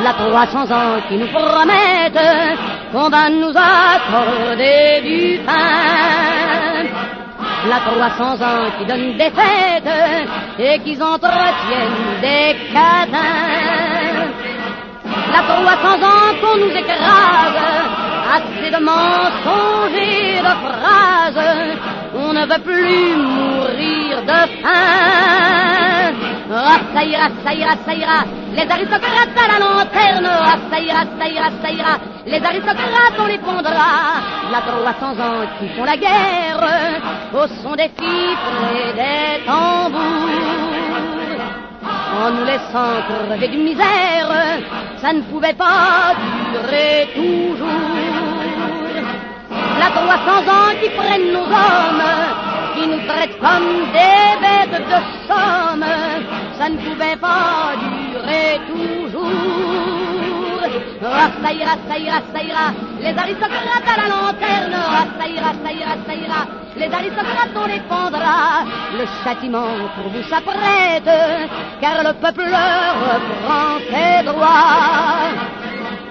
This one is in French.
la 300 ans qui nous promettent qu'on va nous accorder du pain. La 300 ans qui donne des fêtes et qui entretiennent des cadins. La 300 ans qu'on nous écrase, assez de mensonges et de phrases, on ne veut plus mourir de faim. Ah, ça ira, ça ira, ça ira, les aristocrates à la lanterne. Ah, ça ira, ça ira, ça ira, les aristocrates on les pondra. La 300 ans qui font la guerre au son des fifres et des tambours, en nous laissant crever d'une misère, ça ne pouvait pas durer toujours. La 300 ans qui prennent nos hommes, qui nous traitent comme des bêtes de somme, ça ne pouvait pas durer toujours. Ah, ça ira, ça ira, ça ira, les aristocrates à la lanterne. Ah, ça ira, ça ira, ça ira, les aristocrates on les pendra. Le châtiment pour vous s'apprête, car le peuple reprend ses droits.